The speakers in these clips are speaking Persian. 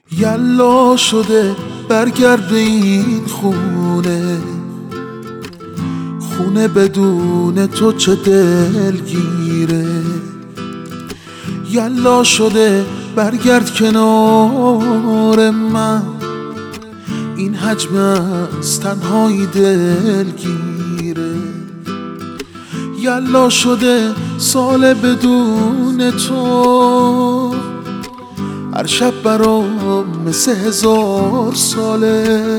یلا شده برگرد به این خونه، خونه بدون تو چه دلگیره. یلا شده برگرد کنار من، این حجم از تنهایی دلگیره. یلا شده سال بدون تو، هر شب برام مثل 1000 ساله.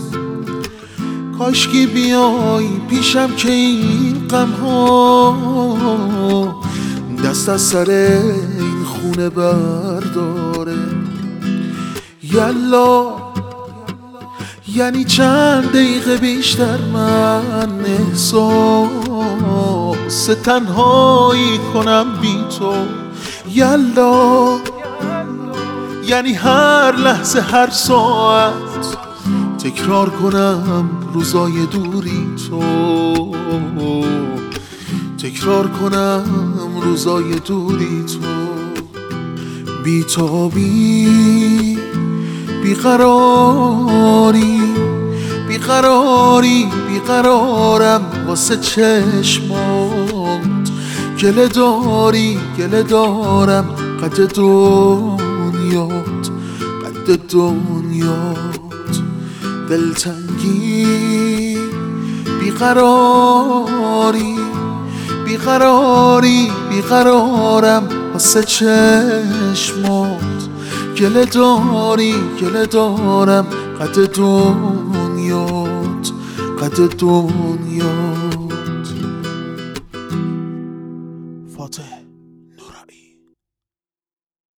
کاشکی بیای پیشم که این غم ها دست از سر این خونه برداره. یلا یعنی چند دقیقه بیشتر من احساس تنهایی کنم بی تو. یلا یعنی هر لحظه هر ساعت تکرار کنم روزای دوری تو، تکرار کنم روزای دوری تو. بیتابی بیقراری بیقراری بیقرارم واسه چشمات. گله داری گله دارم قد دنیات قد دنیات. دلتنگی بیقراری بیقراری بیقرارم واسه چشمات. گله داری گله دارم قد دنیات قد دنیات.